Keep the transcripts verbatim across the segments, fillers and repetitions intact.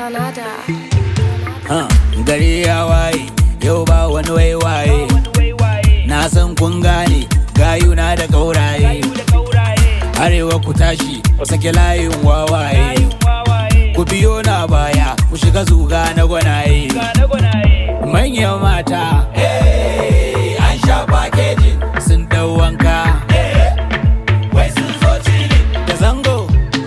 Canada. Uh, gari ya waye, yau ba wani waiwaye. Na san kun gane, gayuna da gauraye. Arewa ku tashi, ku sake layin wawaye. Ku biyo na baya, ku shiga zuga na gwanaye. Manyan mata, hey, an sha packaging, sun dau wanka. Wai sun zo cili da zango.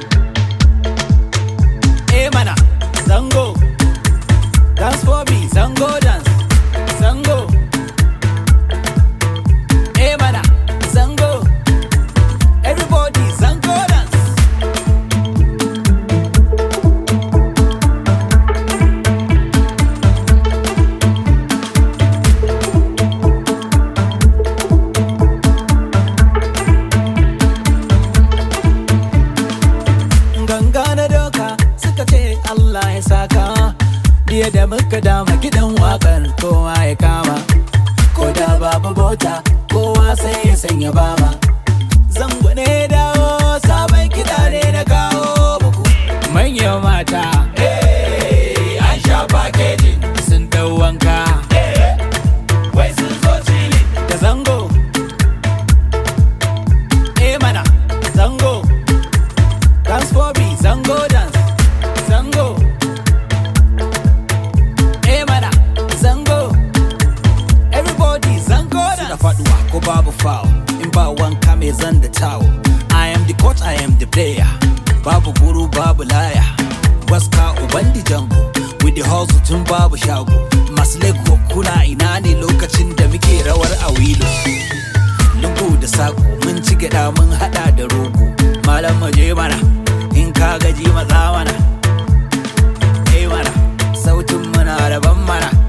Eh mana, zango. Dance for me, zango dance, zango. Eh mana, zango. Everybody, zango dance. Ganga na doka suka ce Allah ya saka. Diya da muka dama gidan wakar kowa ya kama. Ko da babu bota kowa sai ya sanya bama. Zango ne dawo sabon kiɗa ne na kawo muku. Manyan mata, hey, an sha packaging, sun dau wanka. Wai sun zo cili da zango. Eh mana, zango. Dance for me, zango dance, zango. Eh mana, zango. Everybody, zango dance. Suna faduwa ko babu foul, in ba wanka mai zan da towel. I am the coach, I am the player. Babu guru, babu laya. Waska ubandi jango, with the hustle tun babu shago. Masu lego kuna ina ne lokacin da muke rawar a wilo. Lungu da sako, mun ci gyaɗa mun haɗa da rogo. Malam maje mana, in ka gaji maza mana. Eh mana, sautin muna daban mana.